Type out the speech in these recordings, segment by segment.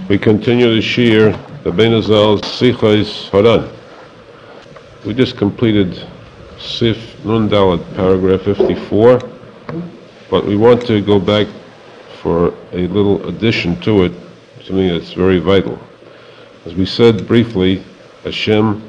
We continue the Shir, the Bein Hazal's Sichos Haran. We just completed Sif Nun Dalet, paragraph 54, but we want to go back for a little addition to it, something that's very vital. As we said briefly, Hashem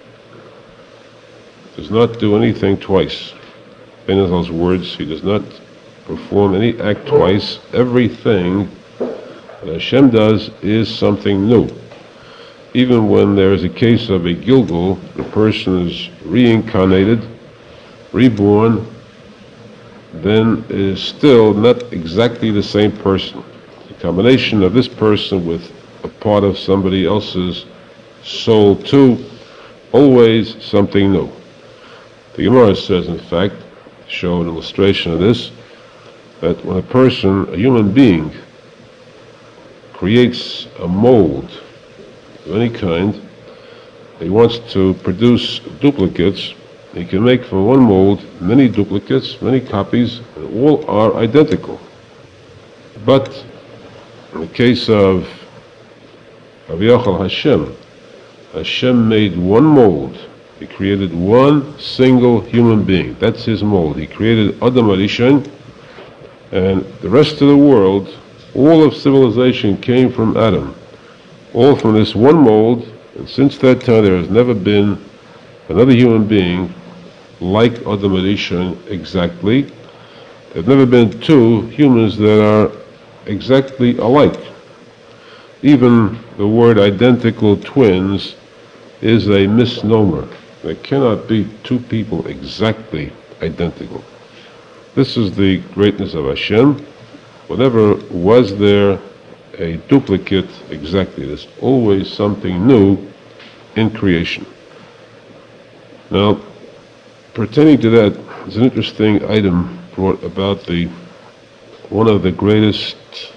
does not do anything twice. Bein Hazal's words, he does not perform any act twice. Everything that Hashem does is something new. Even when there is a case of a Gilgul, the person is reincarnated, reborn, then it is still not exactly the same person. The combination of this person with a part of somebody else's soul too, always something new. The Gemara says, in fact, to show an illustration of this, that when a person, a human being, creates a mold of any kind, he wants to produce duplicates. He can make from one mold many duplicates, many copies, and all are identical. But in the case of Aviyachal Hashem made one mold. He created one single human being. That's his mold. He created Adam HaRishon, and the rest of the world, all of civilization came from Adam, all from this one mold, and since that time there has never been another human being like Adam HaRishon exactly. There have never been two humans that are exactly alike. Even the word identical twins is a misnomer. There cannot be two people exactly identical. This is the greatness of Hashem. Whenever was there a duplicate exactly, there's always something new in creation. Now, pertaining to that, there's an interesting item brought about one of the greatest,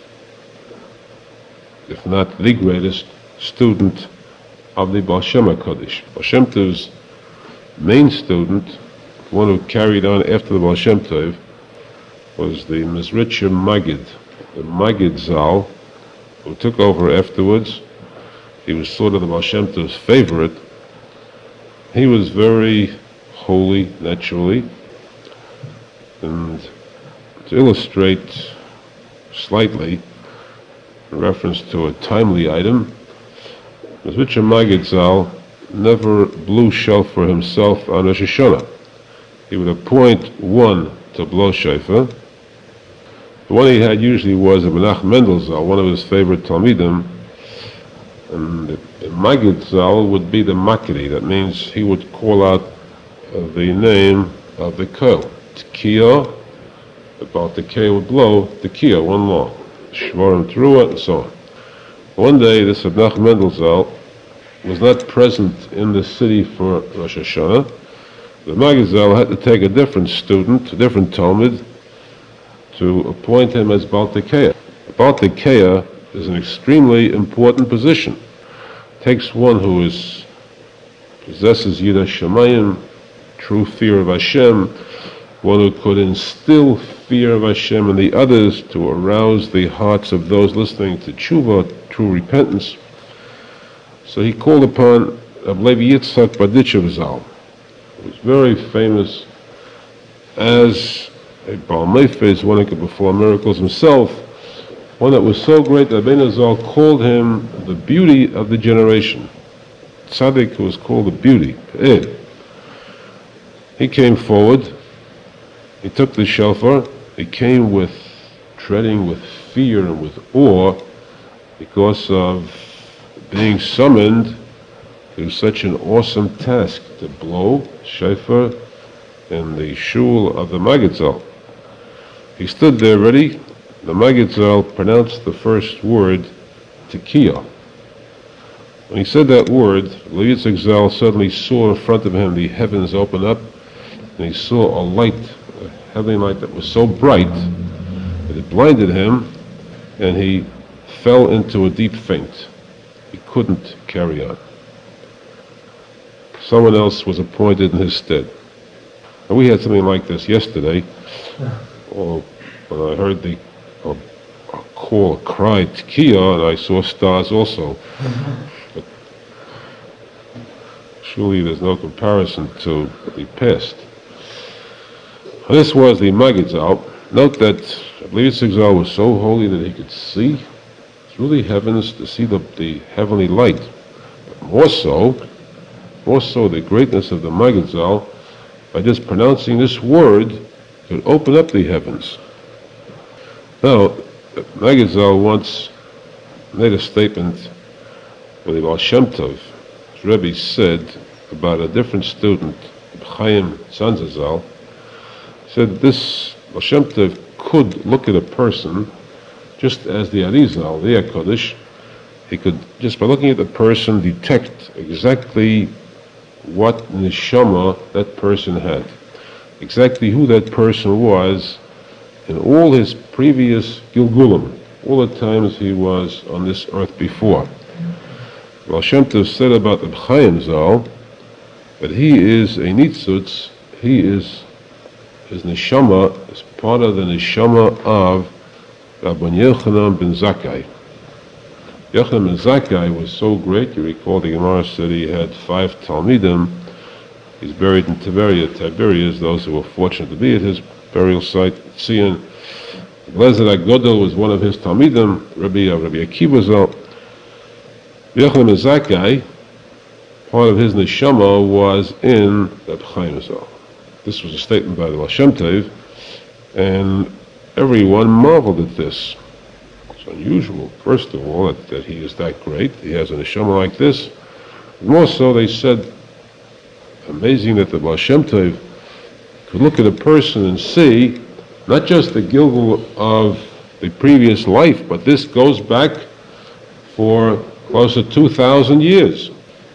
if not the greatest, student of the Baal Shem HaKadosh. Baal Shem Tov's main student, one who carried on after the Baal Shem Tov, was the Mizritcher Maggid, the Maggid Zal, who took over afterwards. He was sort of the Baal Shem Tov's favorite. He was very holy, naturally. And to illustrate slightly, in reference to a timely item, Mizritcher Maggid Zal never blew shofar himself on Rosh Hashanah. He would appoint one to blow shofar. The one he had usually was a Menachem Mendel Zal, one of his favorite Talmidim, and the Maggid Zal would be the Makri. That means he would call out the name of the koil. Tekiah, about the K would blow, Tekiah, one long. Shvarim Teruah, and so on. One day, this Menachem Mendel Zal was not present in the city for Rosh Hashanah. The Maggid Zal had to take a different student, a different Talmud, to appoint him as Baal Tekiah. Baal Tekiah is an extremely important position. It takes one who possesses Yiras Shamayim, true fear of Hashem, one who could instill fear of Hashem in the others to arouse the hearts of those listening to tshuva, true repentance. So he called upon Reb Levi Yitzchak Berditchev Zal, who was very famous as a Baal Mefez, one who could perform miracles himself, one that was so great that Bein Hazal called him the beauty of the generation. Tzaddik who was called the beauty. He came forward, he took the shofar, he came treading with fear and with awe because of being summoned to such an awesome task to blow shofar in the shul of the Maggid Zal. He stood there ready. The Maggid Zal pronounced the first word, Tekiah. When he said that word, Levi Yitzchak Zal suddenly saw in front of him the heavens open up, and he saw a light, a heavenly light that was so bright that it blinded him, and he fell into a deep faint. He couldn't carry on. Someone else was appointed in his stead. And we had something like this yesterday. When I heard call, a cry, Tkiya, and I saw stars also. But surely there's no comparison to the past. This was the Maggid Zal. Note that I believe Yitzchak Zal was so holy that he could see through the heavens to see the heavenly light. But more so the greatness of the Maggid Zal, by just pronouncing this word, could open up the heavens. Now, Maggid Zal once made a statement with the Baal Shem Tov. His Rebbe said about a different student, Chaim Zanzazal, said this Baal Shem Tov could look at a person just as the Arizal, the HaKadosh. He could, just by looking at the person, detect exactly what neshama that person had, exactly who that person was in all his previous Gilgulim, all the times he was on this earth before. Baal Shem Tov said about the Chaim Zal that he is a nitzutz, his neshama is part of the neshama of Rabban Yochanan ben Zakkai. Yochanan ben Zakkai was so great, you recall the Gemara said he had 5 Talmidim. He's buried in Tiberias, those who were fortunate to be at his burial site. Tzion Lezer HaGodol was one of his Talmidim, Rabbi Akiva Zal. Yochanan ben Zakkai, part of his neshama was in Reb Chaim Zal. This was a statement by the Baal Shem Tov, and everyone marveled at this. It's unusual, first of all, that he is that great. He has a neshama like this. More so, they said, amazing that the Baal Shem Tov could look at a person and see not just the Gilgul of the previous life, but this goes back for close to 2,000 years.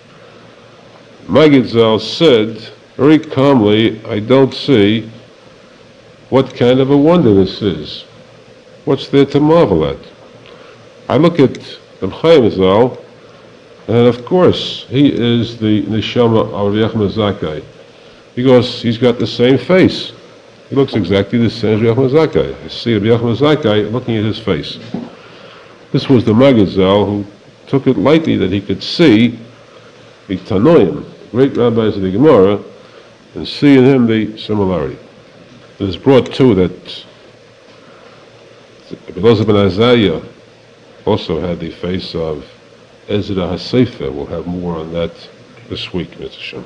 Maggid Zal said very calmly, I don't see what kind of a wonder this is. What's there to marvel at? I look at Reb Chaim Zal, and of course he is the neshama of Reb Yochanan Zakkai, because he's got the same face. He looks exactly the same as Reb Yochanan Zakkai. I see Reb Yochanan Zakkai looking at his face. This was the Maggid Zal who took it lightly that he could see the Tanoim, the great rabbis of the Gemara, and see in him the similarity. It is brought too that Elazar ben Azariah also had the face of Ezra HaSefer. We'll have more on that this week, Mitzvah Shem.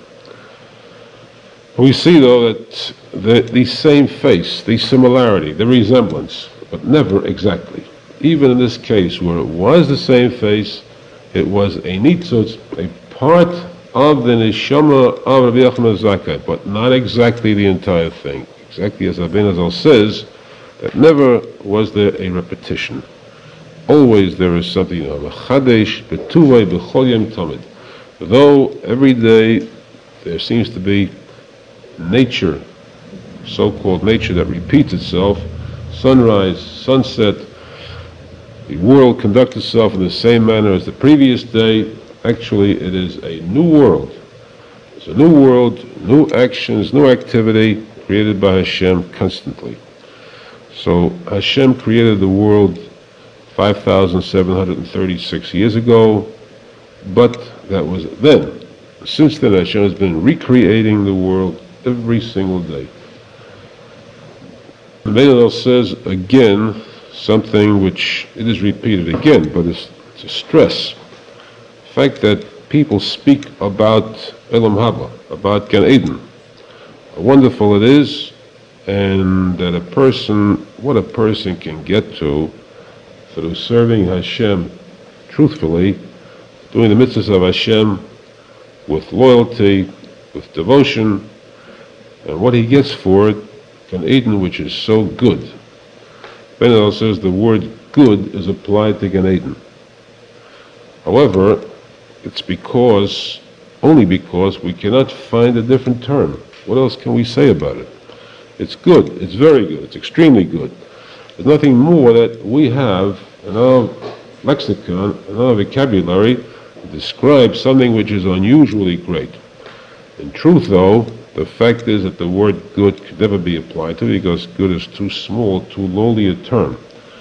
We see, though, that the same face, the similarity, the resemblance, but never exactly. Even in this case, where it was the same face, it was a nitzutz, a part of the neshama of Rabbi Yochanan Zakkai, but not exactly the entire thing. Exactly as Rabbeinu Zal says, that never was there a repetition. Always there is something of a chadesh, betuvay, b'chol yom tamid. Though every day there seems to be nature, so-called nature that repeats itself, sunrise, sunset, the world conducts itself in the same manner as the previous day. Actually, it is a new world. It's a new world, new actions, new activity created by Hashem constantly. So Hashem created the world 5,736 years ago, but that was then. Since then, Hashem has been recreating the world every single day. The Meilel says again something which it is repeated again, but it's a stress. The fact that people speak about Elam Haba, about Gan Eden, how wonderful it is, and that what a person can get to through serving Hashem truthfully, doing the mitzvahs of Hashem with loyalty, with devotion, and what he gets for it, Gan Eden, which is so good. Benel says the word good is applied to Gan Eden. However, it's only because we cannot find a different term. What else can we say about it? It's good, it's very good, it's extremely good. There's nothing more that we have in our lexicon, in our vocabulary, to describe something which is unusually great. In truth, though, the fact is that the word good could never be applied to it because good is too small, too lowly a term.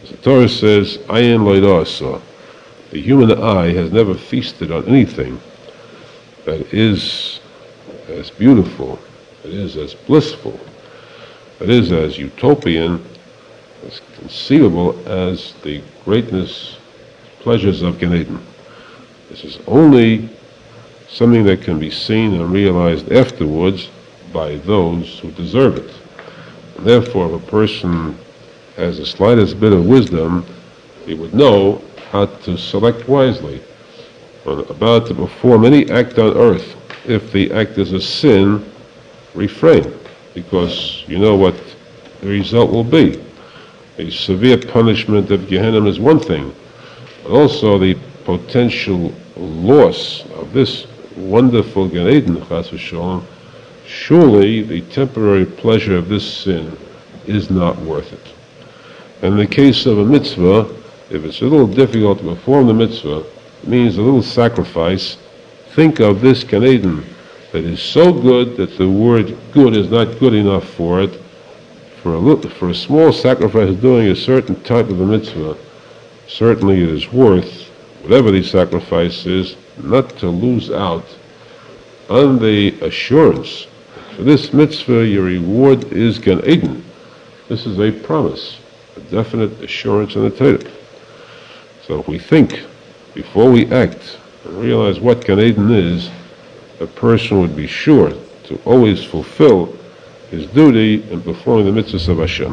As the Torah says, Ayin lo yida'asa, the human eye has never feasted on anything that is as beautiful, that is as blissful, that is as utopian, as conceivable as the greatness, pleasures of Gan Eden. This is only something that can be seen and realized afterwards by those who deserve it. And therefore, if a person has the slightest bit of wisdom, he would know how to select wisely. When about to perform any act on earth, if the act is a sin, refrain, because you know what the result will be. A severe punishment of Gehenna is one thing, but also the potential loss of this wonderful Gan Eden, chas v'sholom, surely the temporary pleasure of this sin is not worth it. And in the case of a mitzvah, if it's a little difficult to perform the mitzvah, it means a little sacrifice. Think of this Gan Eden that is so good that the word good is not good enough for it. For a small sacrifice of doing a certain type of a mitzvah, certainly it is worth, whatever the sacrifice is, not to lose out on the assurance that for this mitzvah your reward is Gan Eden. This is a promise, a definite assurance in the Torah. So if we think before we act and realize what Gan Eden is, a person would be sure to always fulfill his duty in performing the mitzvahs of Hashem.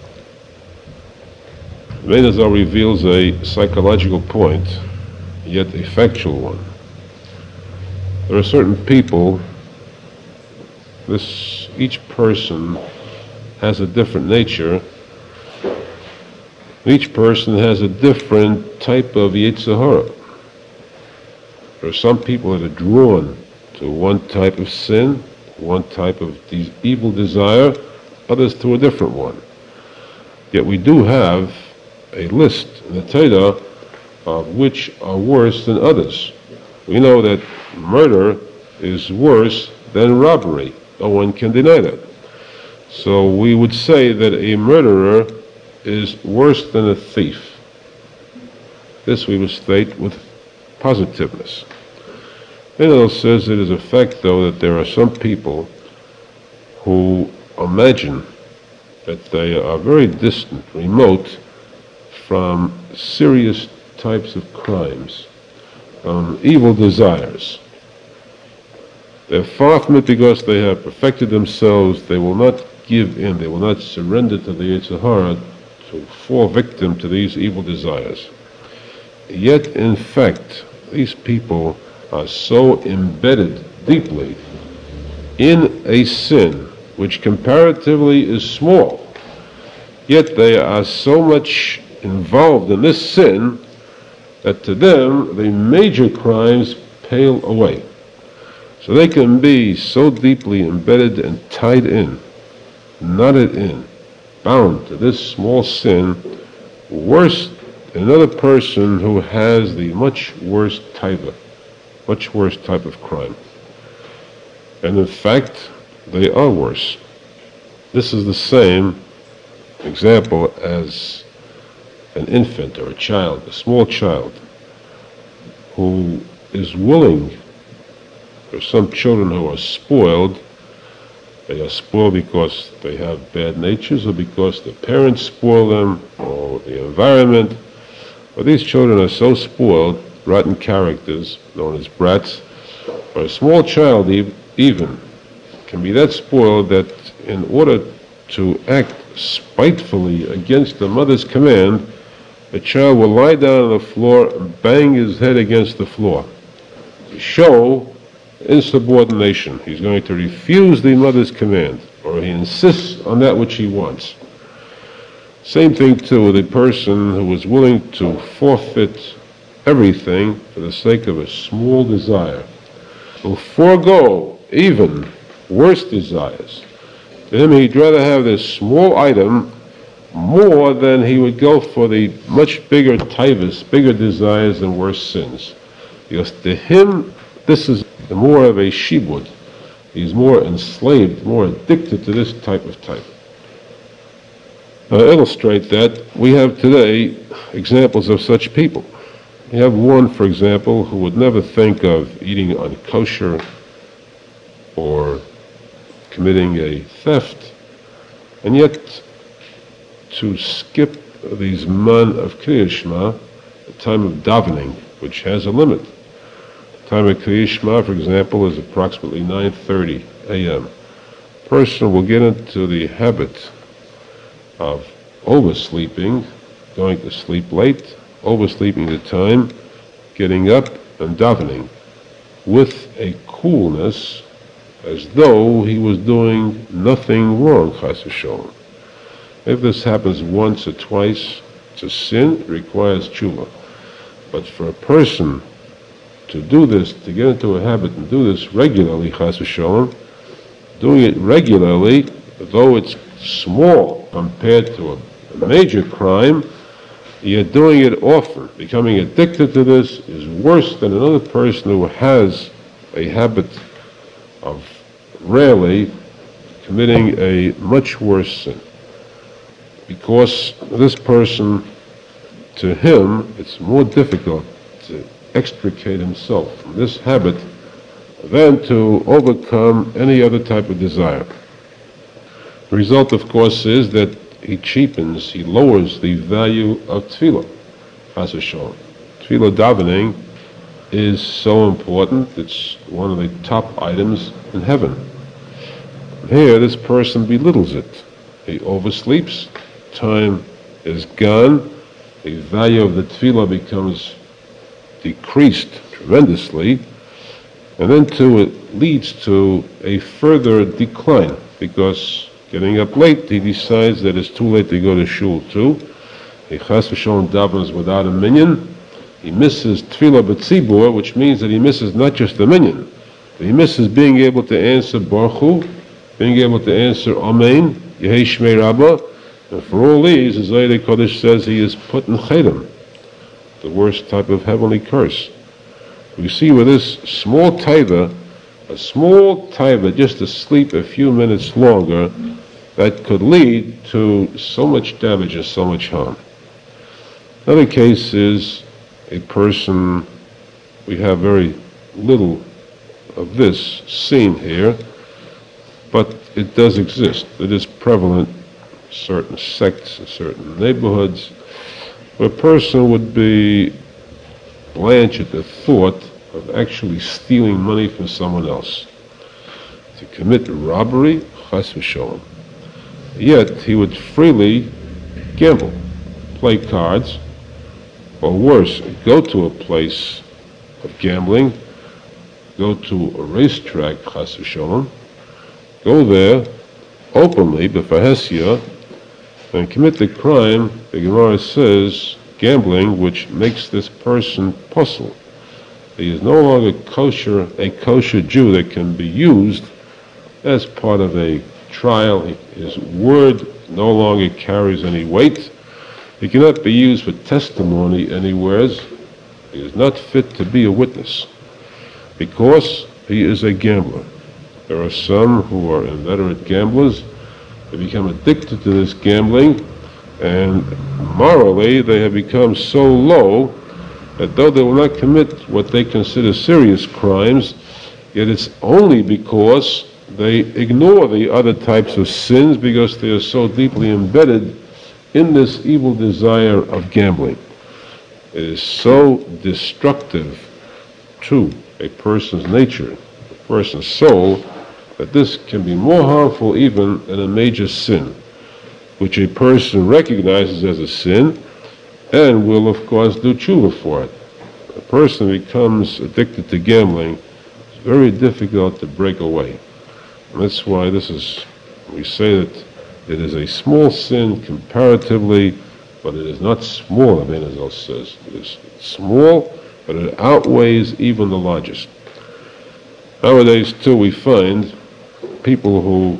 Mein Azar reveals a psychological point, yet a factual one. There are certain people, each person has a different nature. Each person has a different type of Yetzer Hara. There are some people that are drawn to one type of sin, one type of evil desire, others to a different one. Yet we do have a list in the Torah of which are worse than others. We know that murder is worse than robbery. No one can deny that. So we would say that a murderer is worse than a thief. This we would state with positiveness. It says it is a fact, though, that there are some people who imagine that they are very distant, remote from serious types of crimes, evil desires. They're far from it because they have perfected themselves. They will not give in. They will not surrender to the Yetzer Hara to fall victim to these evil desires. Yet, in fact, these people are so embedded deeply in a sin which comparatively is small, yet they are so much involved in this sin that to them the major crimes pale away. So they can be so deeply embedded and tied in, knotted in, bound to this small sin, worse than another person who has the much worse type of crime. And in fact, they are worse. This is the same example as an infant or a child, a small child, who is willing. There are some children who are spoiled. They are spoiled because they have bad natures or because their parents spoil them or the environment. But these children are so spoiled, rotten characters, known as brats. Or a small child even can be that spoiled that in order to act spitefully against the mother's command, the child will lie down on the floor and bang his head against the floor to show insubordination. He's going to refuse the mother's command, or he insists on that which he wants. Same thing too with a person who is willing to forfeit everything for the sake of a small desire, will forego even worse desires. To him, he'd rather have this small item more than he would go for the much bigger taivas, bigger desires and worse sins. Because to him, this is more of a shibud. He's more enslaved, more addicted to this type. illustrate that, we have today examples of such people. You have one, for example, who would never think of eating unkosher or committing a theft, and yet to skip the Zman of Kriyat Shema, the time of davening, which has a limit. The time of Kriyat Shema, for example, is approximately 9:30 a.m. A person will get into the habit of oversleeping, going to sleep late, oversleeping the time, getting up and davening with a coolness as though he was doing nothing wrong, chas v'sholom. If this happens once or twice, it's a sin, it requires tshuva. But for a person to do this, to get into a habit and do this regularly, chas v'sholom, doing it regularly, though it's small compared to a major crime, yet doing it often, becoming addicted to this, is worse than another person who has a habit of rarely committing a much worse sin. Because this person, to him, it's more difficult to extricate himself from this habit than to overcome any other type of desire. The result, of course, is that he cheapens, he lowers the value of tefillah, chas v'sholom. Tefillah davening is so important, it's one of the top items in heaven. Here, this person belittles it. He oversleeps, time is gone, the value of the tefillah becomes decreased tremendously, and then too it leads to a further decline, because getting up late, he decides that it's too late to go to shul too. He chas v'sholom davens without a minyan. He misses tefillah b'tzibur, which means that he misses not just the minyan, but he misses being able to answer Baruch Hu, being able to answer Amen, Yehei Shmei Rabbah, and for all these, as Zohar Kodesh says, he is put in chedem, the worst type of heavenly curse. We see with this small taiva, a small taiva just to sleep a few minutes longer, that could lead to so much damage and so much harm. Another case is a person, we have very little of this seen here, but it does exist. It is prevalent in certain sects, in certain neighborhoods, where a person would be blanched at the thought of actually stealing money from someone else. To commit robbery, chas v'sholom. Yet he would freely gamble, play cards, or worse, go to a place of gambling, go to a racetrack, chas v'sholom, go there openly, b'fahesia, and commit the crime, the Gemara says, gambling, which makes this person puzzle. He is no longer a kosher Jew that can be used as part of a trial. His word no longer carries any weight. He cannot be used for testimony anywhere. He is not fit to be a witness because he is a gambler. There are some who are inveterate gamblers. They become addicted to this gambling, and morally they have become so low that though they will not commit what they consider serious crimes, yet it's only because they ignore the other types of sins because they are so deeply embedded in this evil desire of gambling. It is so destructive to a person's nature, a person's soul, that this can be more harmful even than a major sin, which a person recognizes as a sin and will, of course, do tshuva for it. A person becomes addicted to gambling, it's very difficult to break away. And that's why we say that it is a small sin comparatively, but it is not small, Rabbeinu Zal says. It is small, but it outweighs even the largest. Nowadays, too, we find people who,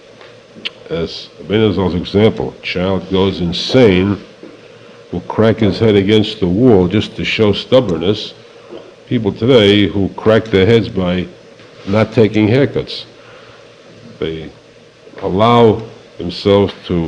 as Rabbeinu Zal's example, a child goes insane, will crack his head against the wall just to show stubbornness. People today who crack their heads by not taking haircuts. They allow themselves to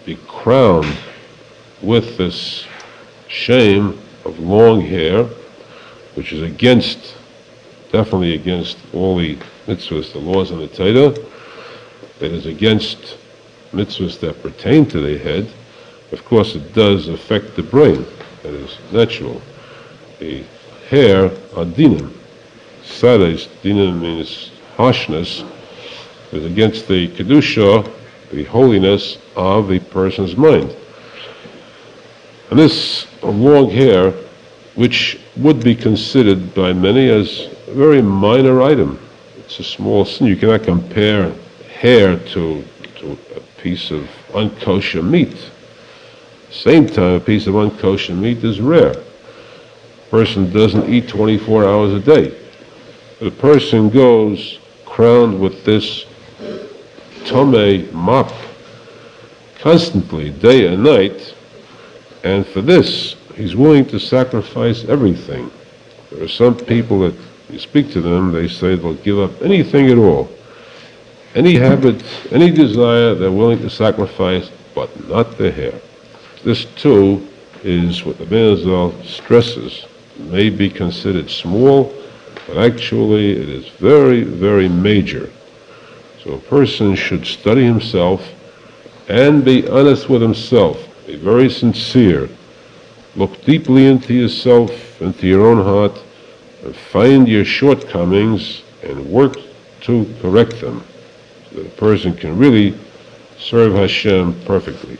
be crowned with this shame of long hair, which is definitely against all the mitzvahs, the laws in the Torah. It is against mitzvahs that pertain to the head. Of course, it does affect the brain. That is natural. The hair are dinim. Sares, dinim means harshness, is against the kedusha, the holiness of the person's mind. And this long hair, which would be considered by many as a very minor item, it's a small sin. You cannot compare hair to a piece of unkosher meat. Same time, a piece of unkosher meat is rare. A person doesn't eat 24 hours a day. But a person goes crowned with this tomei mop constantly, day and night, and for this, he's willing to sacrifice everything. There are some people that you speak to them, they say they'll give up anything at all. Any habit, any desire, they're willing to sacrifice, but not their hair. This too is what the Benazal stresses. It may be considered small, but actually it is very, very major. So a person should study himself and be honest with himself, be very sincere. Look deeply into yourself, into your own heart, and find your shortcomings and work to correct them, so that a person can really serve Hashem perfectly.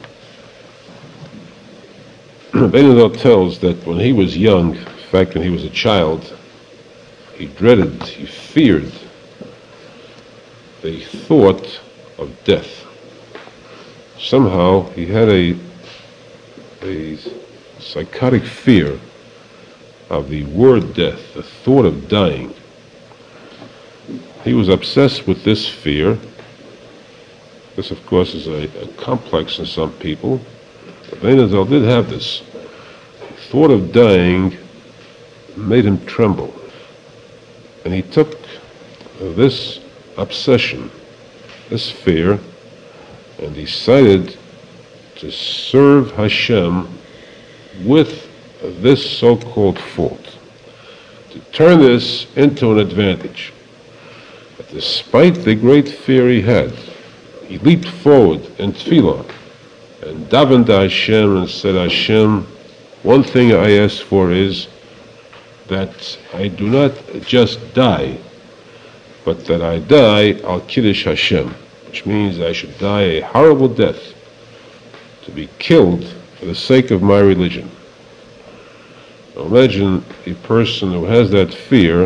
Benazal tells that when he was young, in fact when he was a child, he feared the thought of death. Somehow he had a psychotic fear of the word death, the thought of dying. He was obsessed with this fear. This, of course, is a complex in some people. But Benazal did have this. The thought of dying made him tremble. And he took this obsession, this fear, and decided to serve Hashem with this so-called fault, to turn this into an advantage. But despite the great fear he had, he leaped forward in tefillah and davened to Hashem and said, Hashem, one thing I ask for is that I do not just die, but that I die al kiddush Hashem, which means I should die a horrible death, to be killed for the sake of my religion. Now imagine a person who has that fear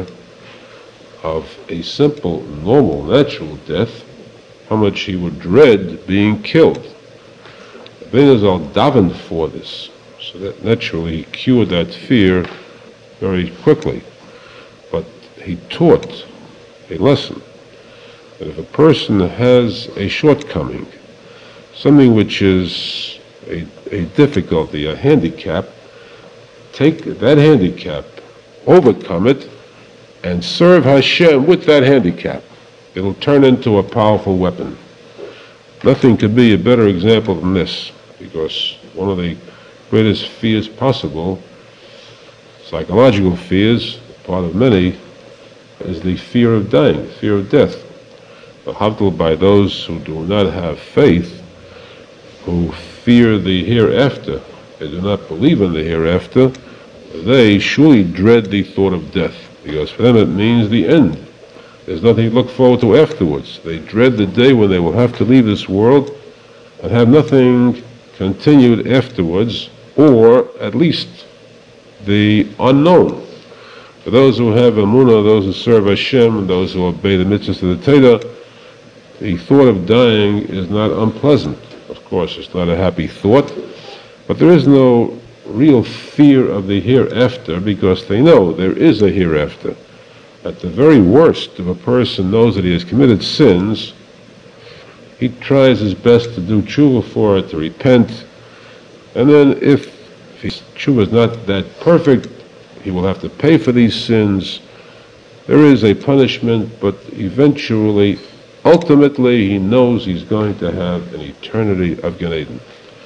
of a simple, normal, natural death, how much he would dread being killed. Benazal davened for this, so that naturally he cured that fear very quickly. But he taught a lesson that if a person has a shortcoming, something which is a difficulty, a handicap, take that handicap, overcome it, and serve Hashem with that handicap. It'll turn into a powerful weapon. Nothing could be a better example than this, because one of the greatest fears possible, psychological fears, part of many, is the fear of dying, the fear of death. Havdil by those who do not have faith, who fear the hereafter, they do not believe in the hereafter, they surely dread the thought of death, because for them it means the end. There's nothing to look forward to afterwards. They dread the day when they will have to leave this world and have nothing continued afterwards, or at least the unknown. For those who have emunah, those who serve Hashem, and those who obey the mitzvahs of the Torah, the thought of dying is not unpleasant. Of course, it's not a happy thought, but there is no real fear of the hereafter, because they know there is a hereafter. At the very worst, if a person knows that he has committed sins, he tries his best to do tshuva for it, to repent, and then if his tshuva is not that perfect, he will have to pay for these sins. There is a punishment, but eventually, ultimately, he knows he's going to have an eternity of Gan Eden.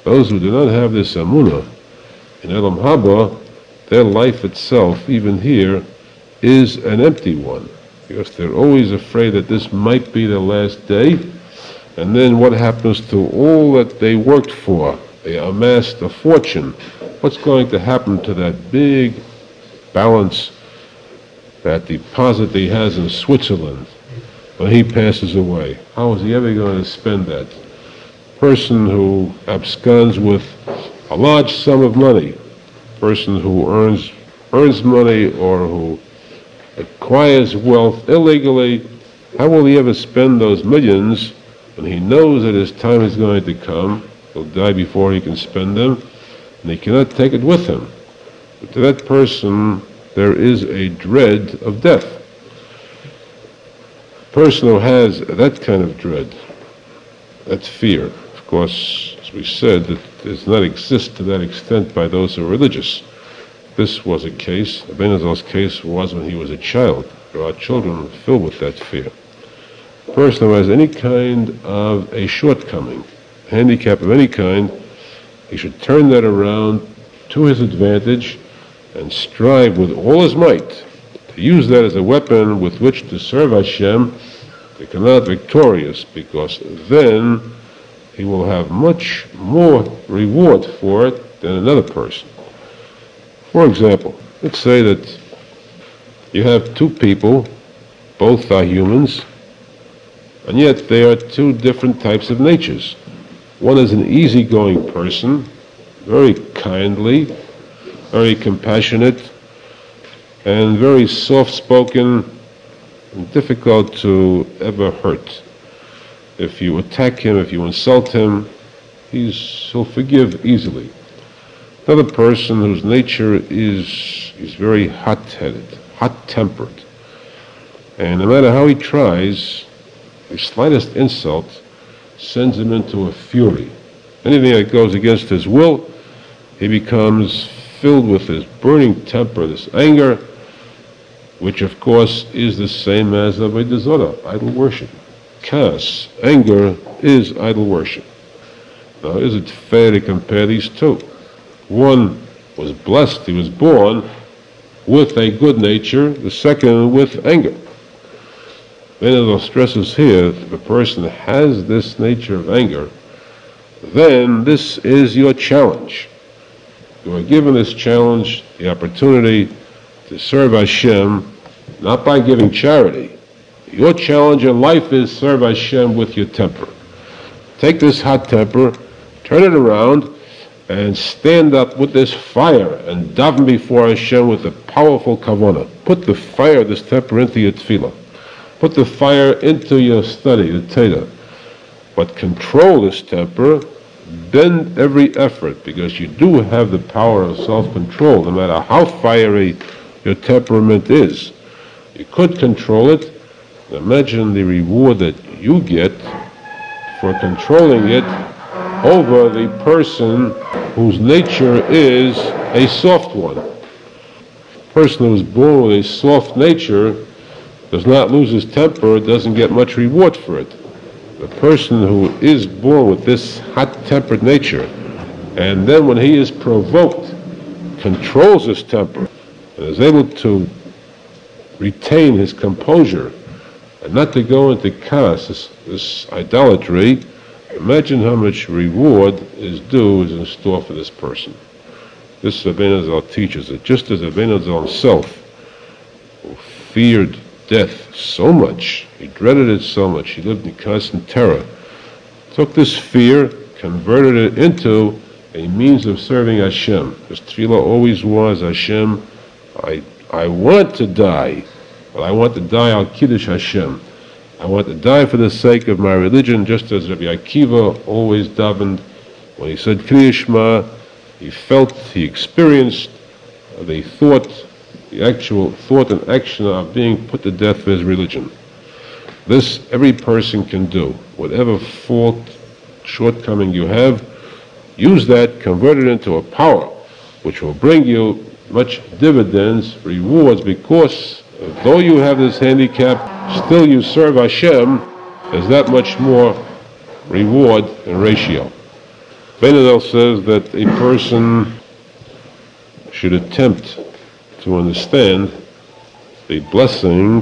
Those who do not have this emunah in Olam Haba, their life itself, even here, is an empty one, because they're always afraid that this might be the last day, and then what happens to all that they worked for? They amassed a fortune. What's going to happen to that big balance, that deposit he has in Switzerland when he passes away? How is he ever going to spend that? Person who absconds with a large sum of money, person who earns money or who acquires wealth illegally, how will he ever spend those millions when he knows that his time is going to come? He'll die before he can spend them, and he cannot take it with him. But to that person, there is a dread of death. A person who has that kind of dread, that fear, of course, as we said, that does not exist to that extent by those who are religious. This was a case, Rabbeinu Zal's case was when he was a child. There are children filled with that fear. A person who has any kind of a shortcoming, handicap of any kind, he should turn that around to his advantage and strive with all his might to use that as a weapon with which to serve Hashem, to come out victorious, because then he will have much more reward for it than another person. For example, let's say that you have two people, both are humans, and yet they are two different types of natures. One is an easygoing person, very kindly, very compassionate, and very soft-spoken and difficult to ever hurt. If you attack him, if you insult him, he'll forgive easily. Another person whose nature is very hot-headed, hot-tempered, and no matter how he tries, the slightest insult sends him into a fury. Anything that goes against his will, he becomes filled with this burning temper, this anger, which of course is the same as avodah zarah, idol worship. Kas, anger, is idol worship. Now, is it fair to compare these two? One was blessed, he was born with a good nature, the second with anger. Then it stresses here, if a person has this nature of anger, then this is your challenge. You are given this challenge, the opportunity to serve Hashem, not by giving charity. Your challenge in life is serve Hashem with your temper. Take this hot temper, turn it around, and stand up with this fire and daven before Hashem with a powerful kavanah. Put the fire of this temper into your tefillah. Put the fire into your study, the Torah. But control this temper, bend every effort, because you do have the power of self-control, no matter how fiery your temperament is. You could control it. Imagine the reward that you get for controlling it over the person whose nature is a soft one. A person who is born with a soft nature does not lose his temper, doesn't get much reward for it. The person who is born with this hot-tempered nature, and then when he is provoked, controls his temper, and is able to retain his composure, and not to go into chaos, this idolatry, imagine how much reward is in store for this person. This Rabbeinu Zal teaches it, just as Rabbeinu Zal himself, who feared death so much, he dreaded it so much, he lived in constant terror, took this fear, converted it into a means of serving Hashem. His tefillah always was, Hashem, I want to die, but I want to die al Kiddush Hashem. I want to die for the sake of my religion, just as Rabbi Akiva always davened. When he said Kriya Shema, he felt, he experienced the actual thought and action of being put to death for his religion. This every person can do. Whatever fault, shortcoming you have, use that, convert it into a power which will bring you much dividends, rewards, because though you have this handicap, still you serve Hashem. There's that much more reward and ratio. Benadel says that a person should attempt to understand the blessing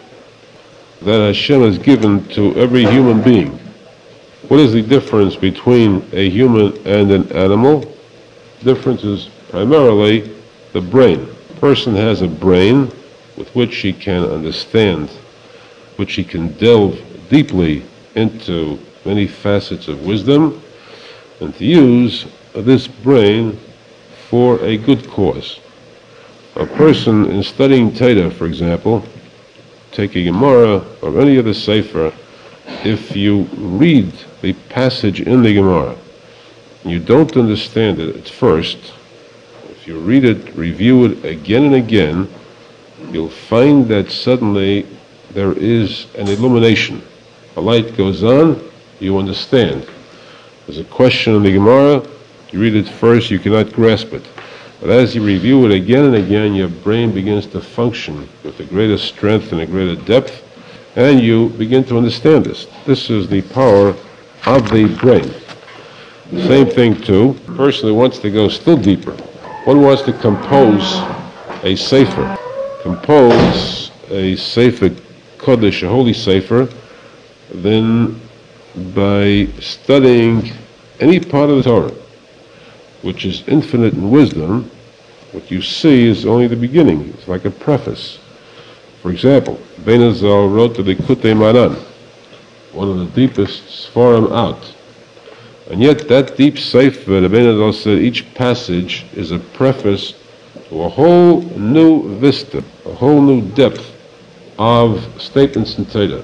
that Hashem has given to every human being. What is the difference between a human and an animal? The difference is primarily the brain. A person has a brain with which he can understand, which he can delve deeply into many facets of wisdom, and to use this brain for a good cause. A person in studying Torah, for example, take a Gemara or any other Sefer, if you read the passage in the Gemara and you don't understand it at first, if you read it, review it again and again, you'll find that suddenly there is an illumination. A light goes on, you understand. There's a question in the Gemara, you read it first, you cannot grasp it. But as you review it again and again, your brain begins to function with a greater strength and a greater depth, and you begin to understand this. This is the power of the brain. The same thing too, a person who wants to go still deeper. One wants to compose a sefer. Compose a sefer kodesh, a holy sefer, then by studying any part of the Torah, which is infinite in wisdom, what you see is only the beginning. It's like a preface. For example, Bein Hazal wrote the Likutei Moharan, one of the deepest Sfarim out. And yet that deep sefer, the Bein Hazal said, each passage is a preface to a whole new vista, a whole new depth of statements in Torah.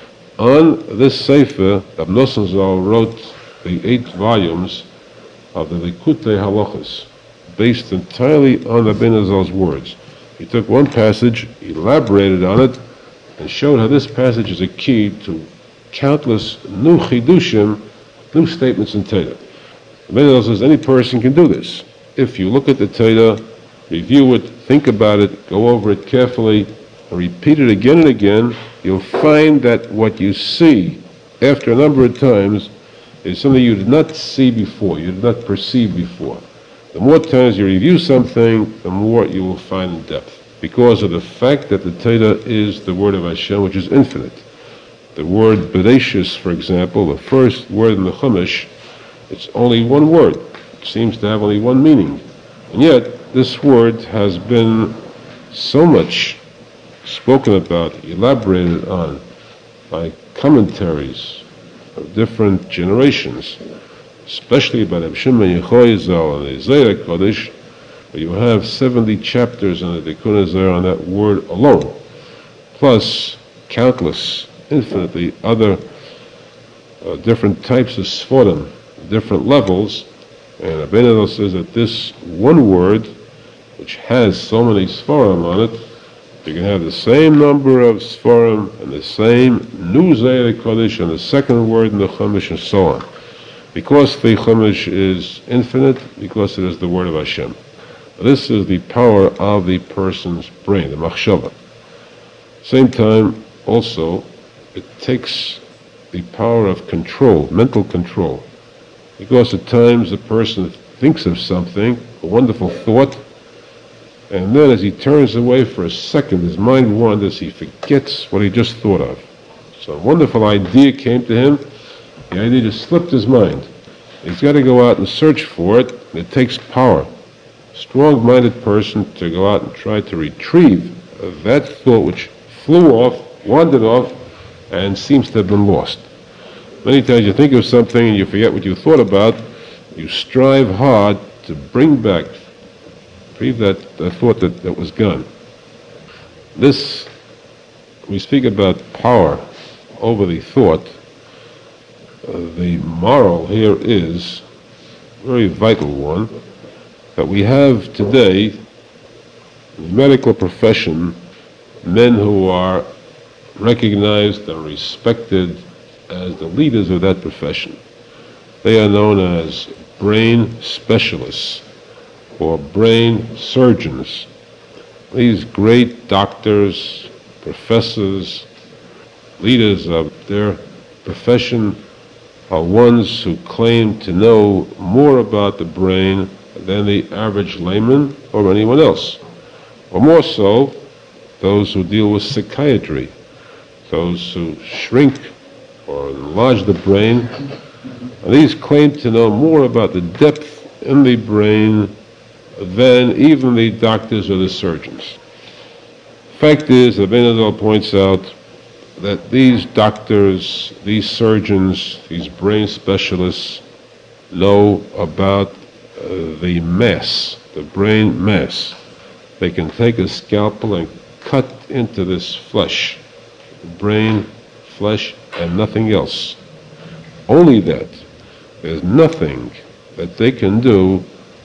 On this sefer, Rab Nosson Zal wrote the 8 volumes of the Likutei Halachos, based entirely on the Bein Hazal's words. He took one passage, elaborated on it, and showed how this passage is a key to countless new chidushim, new statements in Torah. The Bein Hazal says any person can do this. If you look at the Torah, review it, think about it, go over it carefully, and repeat it again and again, you'll find that what you see after a number of times is something you did not see before, you did not perceive before. The more times you review something, the more you will find in depth, because of the fact that the Torah is the word of Hashem, which is infinite. The word Bereshis, for example, the first word in the Chumash, it's only one word. It seems to have only one meaning. And yet, this word has been so much spoken about, elaborated on by commentaries of different generations, especially by Reb Shimon Yochai Zal and the Zohar Kodesh, where you have 70 chapters in the Tikkun Zohar on that word alone, plus countless, infinitely other different types of Sforim, different levels, and Bein Hazal says that this one word, which has so many Sforim on it, you can have the same number of Sforim and the same new Zohar Kodesh and the second word in the Chumash and so on. Because the Chumash is infinite, because it is the word of Hashem. This is the power of the person's brain, the machshava. Same time, also, it takes the power of control, mental control. Because at times the person thinks of something, a wonderful thought, and then as he turns away for a second, his mind wanders, he forgets what he just thought of. So a wonderful idea came to him, the idea just slipped his mind. He's got to go out and search for it. It takes power. Strong-minded person to go out and try to retrieve that thought which flew off, wandered off, and seems to have been lost. Many times you think of something and you forget what you thought about. You strive hard to bring back, retrieve that thought that was gone. This, we speak about power over the thought. The moral here is a very vital one, that we have today in the medical profession men who are recognized and respected as the leaders of that profession. They are known as brain specialists or brain surgeons. These great doctors, professors, leaders of their profession are ones who claim to know more about the brain than the average layman or anyone else. Or more so, those who deal with psychiatry, those who shrink or enlarge the brain. And these claim to know more about the depth in the brain than even the doctors or the surgeons. Fact is, the Bein Hadar points out that these doctors, these surgeons, these brain specialists know about the mass, the brain mass. They can take a scalpel and cut into this flesh, brain, flesh, and nothing else. Only that. There's nothing that they can do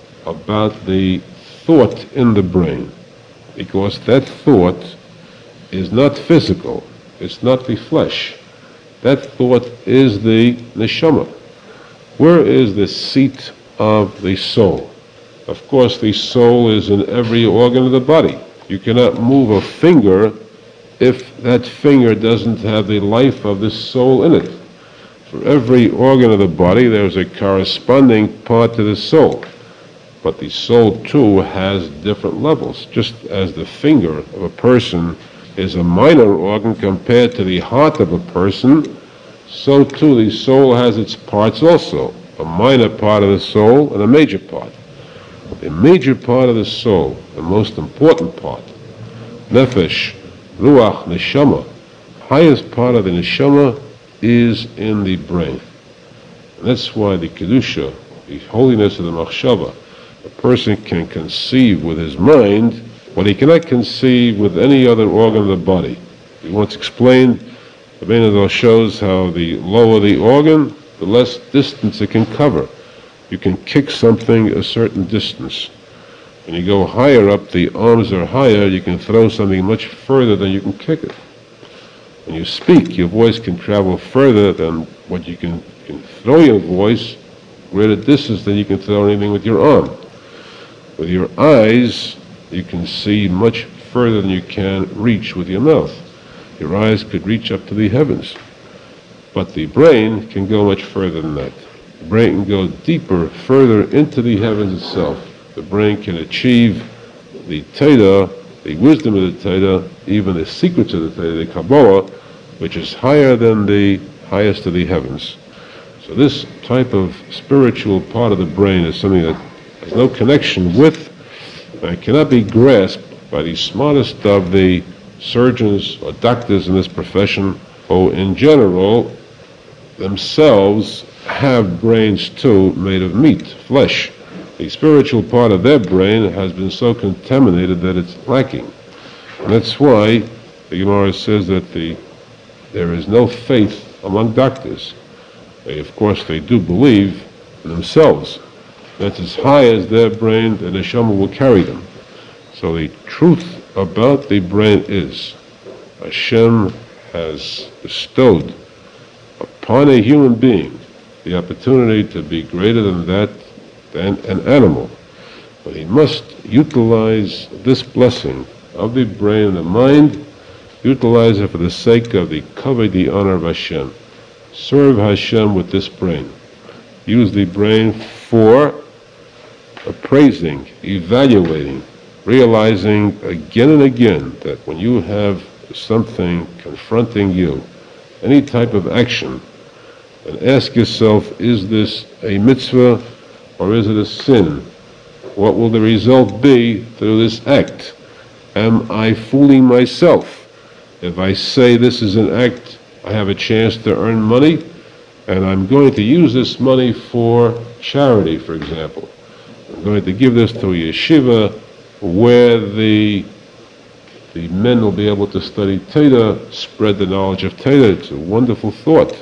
about the thought in the brain, because that thought is not physical. It's not the flesh. That thought is the neshama. Where is the seat of the soul? Of course, the soul is in every organ of the body. You cannot move a finger if that finger doesn't have the life of the soul in it. For every organ of the body, there's a corresponding part to the soul. But the soul, too, has different levels. Just as the finger of a person is a minor organ compared to the heart of a person, so too the soul has its parts also, a minor part of the soul and a major part. The major part of the soul, the most important part, nefesh, ruach, neshama, highest part of the neshama is in the brain. And that's why the kedusha, the holiness of the machshava, a person can conceive with his mind what he cannot conceive with any other organ of the body. We once explained, the Bein Hadar shows how the lower the organ, the less distance it can cover. You can kick something a certain distance. When you go higher up, the arms are higher, you can throw something much further than you can kick it. When you speak, your voice can travel further than what you can throw your voice, greater distance than you can throw anything with your arm. With your eyes, you can see much further than you can reach with your mouth. Your eyes could reach up to the heavens. But the brain can go much further than that. The brain can go deeper, further into the heavens itself. The brain can achieve the Teda, the wisdom of the Teda, even the secrets of the Teda, the Kabbalah, which is higher than the highest of the heavens. So this type of spiritual part of the brain is something that has no connection with and cannot be grasped by the smartest of the surgeons or doctors in this profession, who in general themselves have brains too made of meat, flesh. The spiritual part of their brain has been so contaminated that it's lacking. And that's why the Gemara says that there is no faith among doctors. Of course, they do believe in themselves. That's as high as their brain, the neshama will carry them. So the truth about the brain is Hashem has bestowed upon a human being the opportunity to be greater than that, than an animal. But he must utilize this blessing of the brain and the mind, utilize it for the sake of the kavod, the honor of Hashem. Serve Hashem with this brain. Use the brain for appraising, evaluating, realizing again and again that when you have something confronting you, any type of action, and ask yourself, is this a mitzvah or is it a sin? What will the result be through this act? Am I fooling myself? If I say this is an act, I have a chance to earn money, and I'm going to use this money for charity, for example. I'm going to give this to a yeshiva where the men will be able to study Teda, spread the knowledge of Teda. It's a wonderful thought.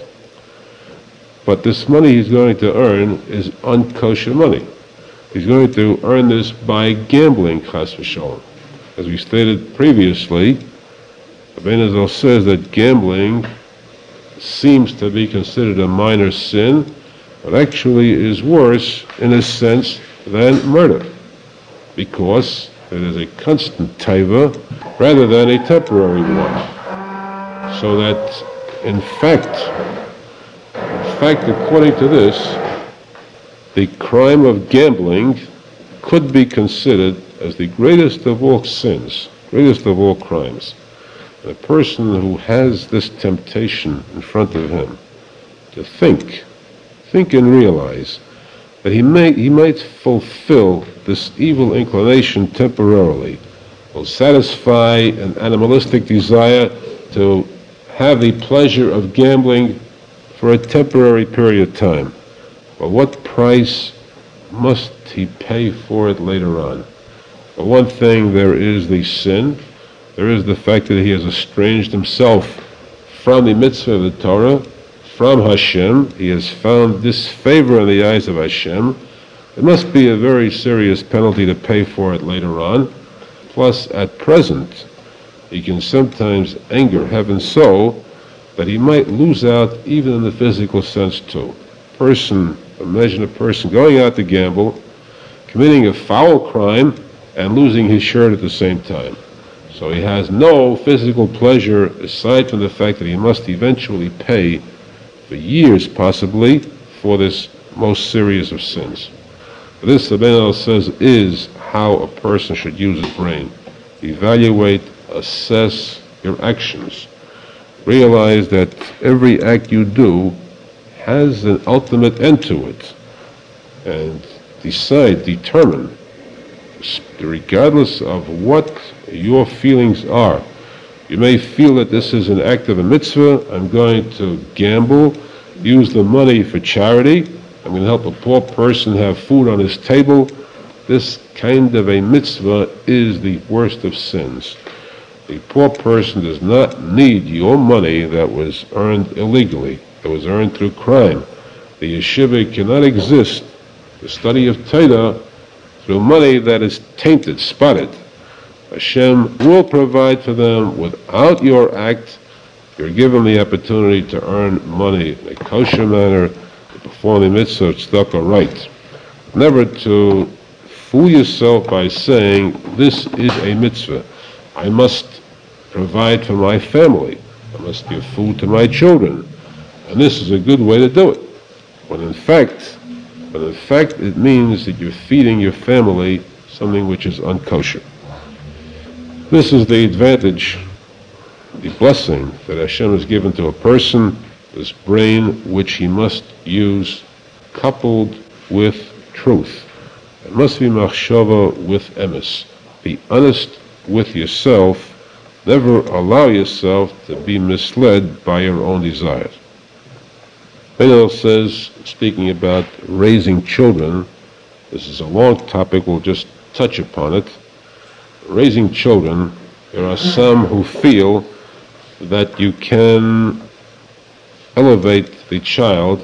But this money he's going to earn is unkosher money. He's going to earn this by gambling, chas v'shalom. As we stated previously, the Bein Hadar says that gambling seems to be considered a minor sin, but actually is worse in a sense than murder, because it is a constant taiva rather than a temporary one. So that, in fact, fact, according to this, the crime of gambling could be considered as the greatest of all sins, greatest of all crimes. And a person who has this temptation in front of him to think and realize that he might fulfill this evil inclination temporarily, will satisfy an animalistic desire to have the pleasure of gambling for a temporary period of time. But what price must he pay for it later on? For one thing, there is the sin. There is the fact that he has estranged himself from the mitzvah of the Torah, from Hashem. He has found disfavor in the eyes of Hashem. It must be a very serious penalty to pay for it later on. Plus, at present, he can sometimes anger heaven so that he might lose out even in the physical sense too. Imagine a person going out to gamble, committing a foul crime, and losing his shirt at the same time. So he has no physical pleasure aside from the fact that he must eventually pay for years possibly for this most serious of sins. This, the Ben says, is how a person should use his brain. Evaluate, assess your actions. Realize that every act you do has an ultimate end to it. And determine, regardless of what your feelings are. You may feel that this is an act of a mitzvah. I'm going to gamble, use the money for charity. I'm going to help a poor person have food on his table. This kind of a mitzvah is the worst of sins. The poor person does not need your money that was earned illegally, that was earned through crime. The yeshiva cannot exist, the study of Torah, through money that is tainted, spotted. Hashem will provide for them without your act. You're given the opportunity to earn money in a kosher manner, to perform the mitzvah of tzedakah right. Never to fool yourself by saying, this is a mitzvah. I must provide for my family. I must give food to my children. And this is a good way to do it. When in fact it means that you're feeding your family something which is unkosher. This is the advantage, the blessing that Hashem has given to a person, this brain which he must use coupled with truth. It must be machshava with emes. Be honest with yourself. Never allow yourself to be misled by your own desires. Benel says, speaking about raising children, this is a long topic, we'll just touch upon it. Raising children, there are some who feel that you can elevate the child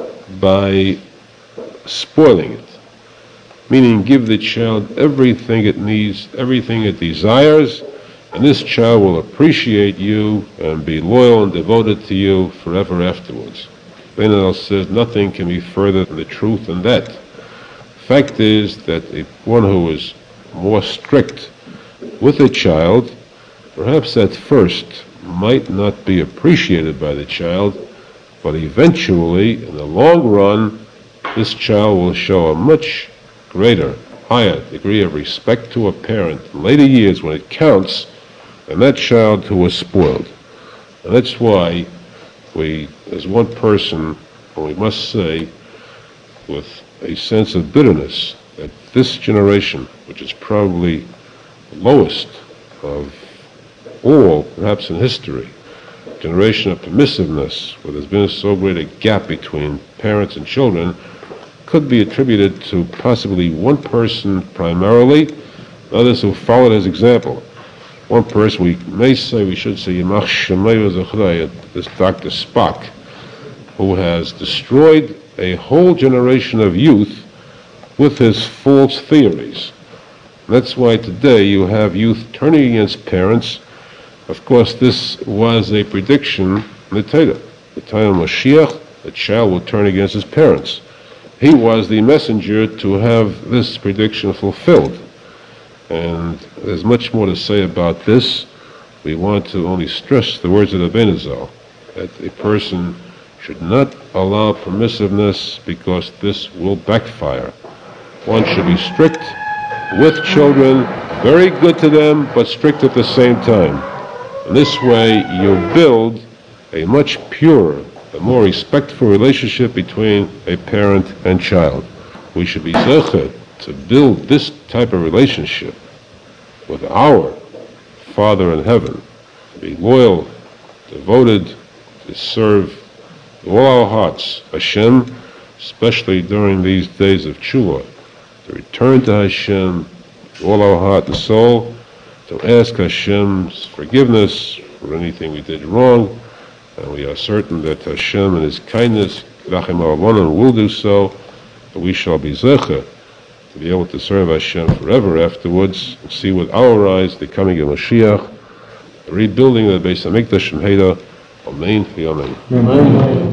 by spoiling it, meaning give the child everything it needs, everything it desires, and this child will appreciate you and be loyal and devoted to you forever afterwards. Benel says nothing can be further from the truth than that. Fact is that one who is more strict with a child, perhaps at first might not be appreciated by the child, but eventually, in the long run, this child will show a much greater, higher degree of respect to a parent in later years when it counts than that child who was spoiled. And that's why we, as one person, we must say with a sense of bitterness that this generation, which is probably the lowest of all, perhaps in history, generation of permissiveness, where there's been so great a gap between parents and children, could be attributed to possibly one person primarily, others who followed his example. One person, we should say, Yimach Shemay V'Zachraya, this Dr. Spock, who has destroyed a whole generation of youth with his false theories. That's why today you have youth turning against parents. Of course, this was a prediction in the Torah. The time of Mashiach, the child will turn against his parents. He was the messenger to have this prediction fulfilled. And there's much more to say about this. We want to only stress the words of the Ben Zal, that a person should not allow permissiveness because this will backfire. One should be strict with children, very good to them, but strict at the same time. In this way, you build a much purer, a more respectful relationship between a parent and child. We should be zeichet to build this type of relationship with our Father in heaven, to be loyal, devoted, to serve with all our hearts Hashem, especially during these days of Tshuva, to return to Hashem with all our heart and soul, to ask Hashem's forgiveness for anything we did wrong, and we are certain that Hashem in His kindness, Rachim Alabonim, will do so, and we shall be zeichet to be able to serve Hashem forever afterwards, and see with our eyes the coming of Mashiach, the rebuilding of the Beis HaMikdash and Heda. Amen. Amen.